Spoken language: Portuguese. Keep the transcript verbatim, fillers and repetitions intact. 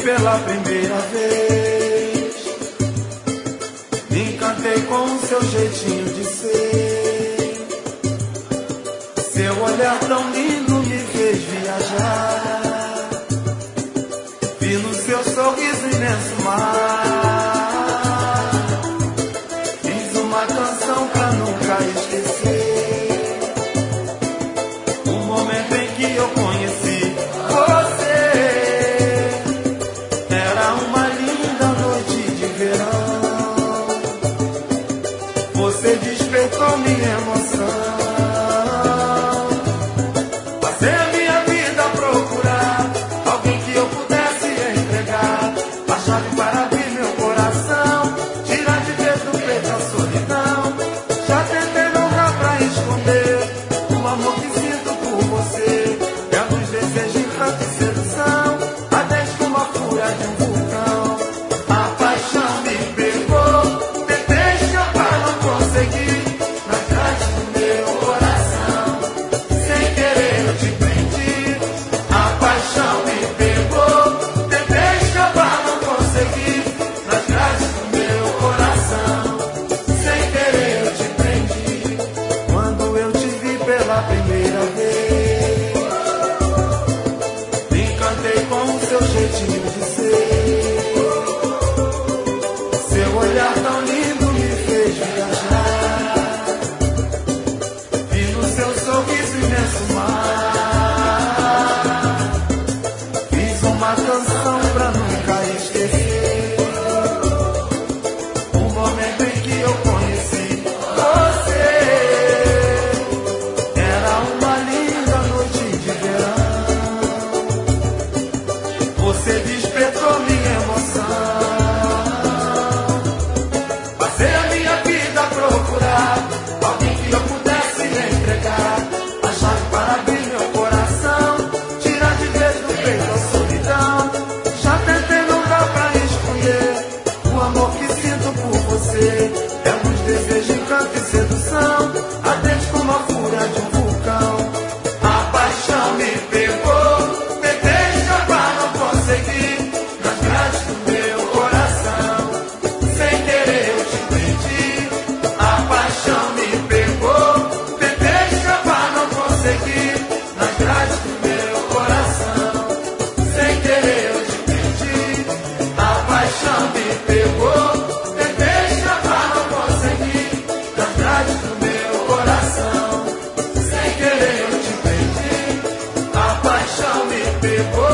pela primeira vez, me encantei com o seu jeitinho de ser. Seu olhar tão lindo me fez viajar. Vi no seu sorriso imenso mar. Fiz uma canção pra nunca esquecer o momento em que eu conheci você. Era uma linda noite de verão. Você despertou minha emoção. Passei a minha vida a procurar alguém que eu pudesse entregar a chave para abrir meu coração, tirar de dentro do peito a solidão. Já tentei, não dá pra esconder o amor que sinto por você. É a luz, desejo, encanto e sedução, até como a fúria de um vulcão. A paixão me pegou, tentei escapar, não consegui. Na grade do meu coração, sem querer eu te prendi. A paixão me pegou, tentei escapar, não consegui. Nas grades do meu coração, sem querer eu te prendi. Quando eu te vi pela primeira vez, me encantei com o seu jeitinho de ser. Seu olhar tão lindo me fez viajar. Vi no seu sorriso imenso mar. Fiz uma canção pra nunca esquecer o momento em que eu conheci você. Era uma linda noite de verão. Você despertou minha emoção. Passei a minha vida a procurar alguém que eu pudesse entregar a chave para abrir meu coração, tirar de vez do peito a solidão. Já tentei, não dá pra escolher o amor que sinto por você. É luz, desejo, encanto e sedução, ardente como a fúria de um vulcão. A paixão me pegou, tentei escapar, não consegui. Nas grades do meu coração, sem querer eu te prendi. A paixão me pegou, tentei escapar, não consegui. Nas grades do meu coração, sem querer eu te prendi. A paixão me pegou, tentei escapar, não consegui. Nas grades do meu coração, sem querer eu te prendi. A paixão me pegou.